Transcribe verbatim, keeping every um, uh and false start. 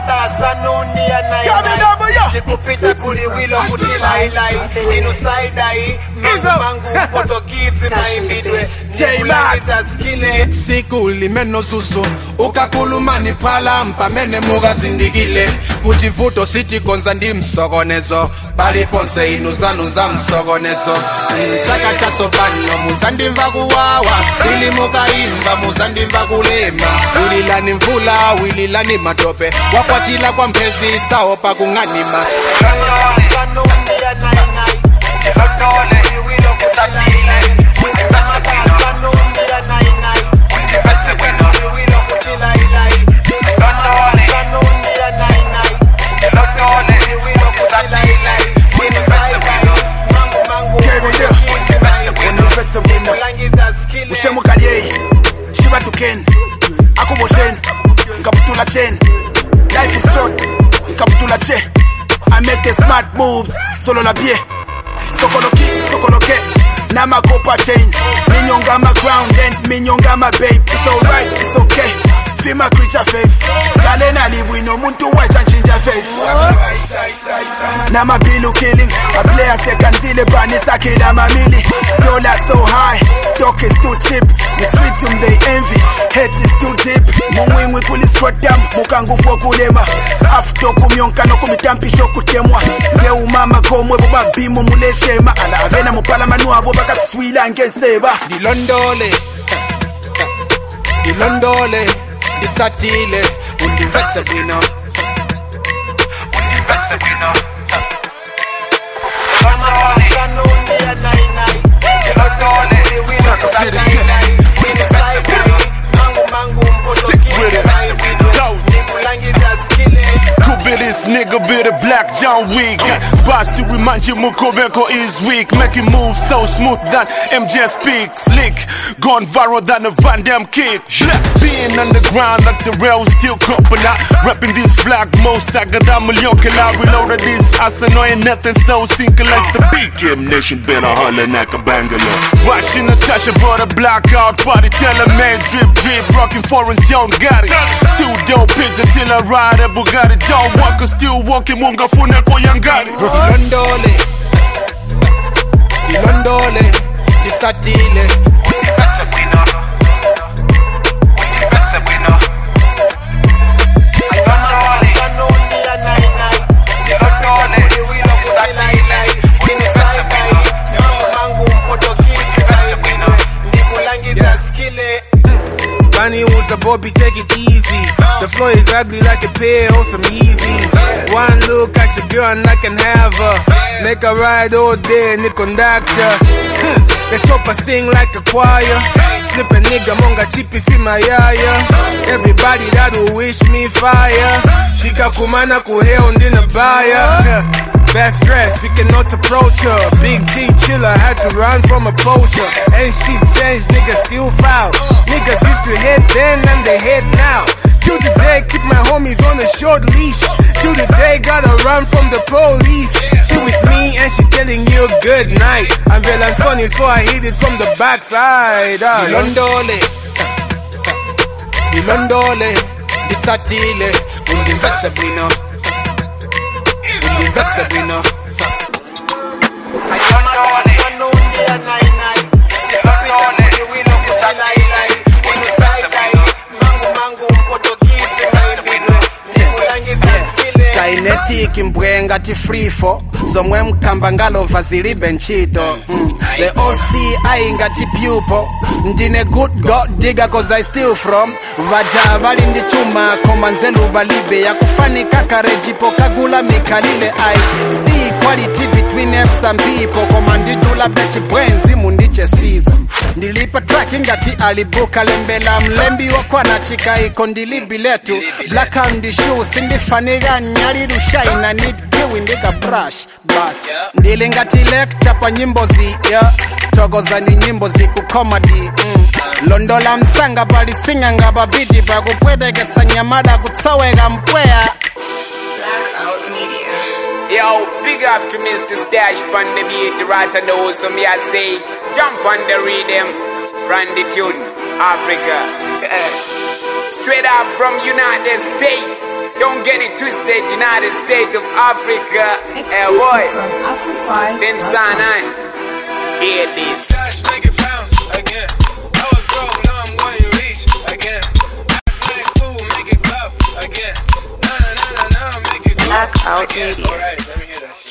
Nyamata sanuni ya nai sikupita kuliwilo kutila ilai inu saidai mangu mangu poto kids na imbidwe J-Max siku limeno susu ukakulumani pala mpamene muga zindikile Puchivuto siti konza ndi msogonezo Bali ponse inu zanu za msogonezo Chaka chaso bano muzandi mvaguwawa Ili muka imba muzandi mvagulema Wililani mvula wililani matope Wakwatila kwa mpezi sao pa kunganima Sanu ya nai nai Lotole iwilo kusatile Sanu ya nai nai Iwilo kuchila ilai Sanu ya nai nai Lotole iwilo kusatila ilai Winu saidai Mangu mangu Kulangiza skile Ushemu kalye Shiba tuken Akuboshen Nkabutula chen Life is short Nkabutula che I make the smart moves Solo la bie Sokoloki, sokoloke Nama kopa chain Minyonga my ground then minyonga my babe It's alright, it's okay Feel my creature faith Galena liwino muntu wise and change your face Nama bilu killing A player second zile Banisa kila mamili Dollar so high Talk is too cheap The sweet tum they envy Hate is too deep Mungwingwi kuliskodam Mukangufu kulema Afto kumyonka no kumitampisho kutemwa Nge umama komwe buba bimu muleshema Ala avena mupala manua bubaka swila ngenseba Dilondole Dilondole Disatile Undivetse bwino Undivetse bwino Sanu ya nai nai Dilondole Iwilo kusatile Wini saidai Mangu mangu mpoto kike na imbidwe Nikulangiza skile Kubilis nigga be the black John Wick Boss to remind you Mukobeko is weak Making moves so smooth that M J speaks Slick, gone viral than a Van Damme kick Black being underground like the rails still couple out Rapping this flag most sagada mulyokela Reloaded this ass annoying nothing so single as the B K M nation better holler like a Bangalore Watching Natasha brought a blackout party Tell a man drip drip rocking foreigns John Gotti Two dope pictures till I ride a Bugatti John Walker still walking munga fune ko yangari Dilondole Dilondole Disatile Undivetse bwino Undivetse bwino Dilondole Sanu ya nai nai Dilondole Iwilo kusatile Wini saidai Mangu mangu mpoto kike na imbidwe Nikulangiza skile Bunny was a Bobby, take it easy. The floor is ugly like a pair of some Yeezys. One look at your girl and I can have her. Make her ride all day in the conductor. The chopper sing like a choir. Flip a nigga monga chipi si mayaya. Everybody that will wish me fire. Chika kumana kuheo ndina baya. Best dress, you cannot approach her. Big G chiller, had to run from a poacher. Ain't shit changed, niggas still foul. Niggas used to hate then and they hate now. Till the day, keep my homies on a short leash. Till the day, gotta run from the police. She with me and she telling you good night. I'm very funny, so I hit it from the backside. Dilondole Dilondole Disatile Undivetse bwino Undivetse bwino Dilondole Sanu ya nai nai Dilondole Iwilo kusatile Winu saidai Mangu mangu mpoto kike na imbidwe Nikulangiza skile Kinetic mbwenga ti free-for Zomwe mkamba ngalo vazilibe nchito mm. The O C I ngati pupo Ndine good god digger cause I steal from Vaja bali ndi chuma koma nzelu balibe Ya kufani kakarejipo kagula mikalile I see equality between apes and people Koma ndidula bechi bwenzi mundiche season Ndilipa track ngati alibuka lembela Mlembi wakwa na chika iko ndilibi letu Black and the shoe sindifaniga nyari rushai na need kiwi ndika brush Bas Ndili ngati lecture pa nyimbo zi yeah. Togoza ni nyimbo zi kukomadi mm. Londola msanga bali singa nga babidi Bagupwede getsa nyamada kutowega mpwea Blackout Media. Yo, big up to Mister Stash on the beat, right and know so me I say, jump on the rhythm, run the tune, Africa. Straight up from United States, don't get Get it twisted, United States of Africa. Hey Exclusive boy, from Afrify. then Sanai. Hear this. Dash, make it bounce again. I was broke, now I'm going to reach again. Act like fool, make it tough again. Nah, nah, nah, nah, nah, make it Blackout again. Media. Alright, let me hear that shit.